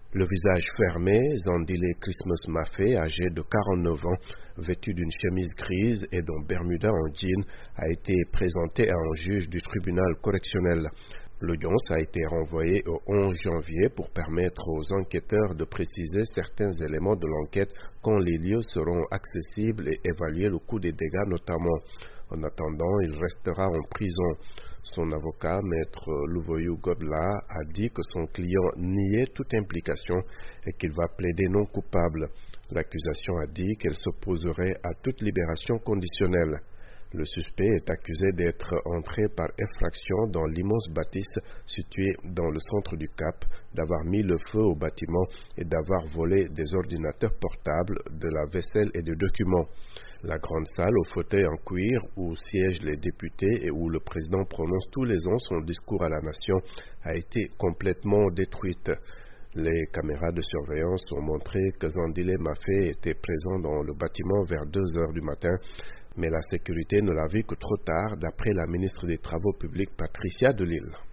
Le visage fermé, Zandile Christmas Maffé, âgé de 49 ans, vêtu d'une chemise grise et d'un bermuda en jean, a été présenté à un juge du tribunal correctionnel. L'audience a été renvoyée au 11 janvier pour permettre aux enquêteurs de préciser certains éléments de l'enquête quand les lieux seront accessibles et évaluer le coût des dégâts notamment. En attendant, il restera en prison. Son avocat, maître Louvoyou Godla, a dit que son client niait toute implication et qu'il va plaider non coupable. L'accusation a dit qu'elle s'opposerait à toute libération conditionnelle. Le suspect est accusé d'être entré par effraction dans l'immense bâtisse située dans le centre du Cap, d'avoir mis le feu au bâtiment et d'avoir volé des ordinateurs portables, de la vaisselle et des documents. La grande salle aux fauteuils en cuir où siègent les députés et où le président prononce tous les ans son discours à la nation a été complètement détruite. Les caméras de surveillance ont montré que Zandile Maffé était présent dans le bâtiment vers 2 heures du matin, mais la sécurité ne l'a vu que trop tard, d'après la ministre des Travaux publics Patricia Delisle.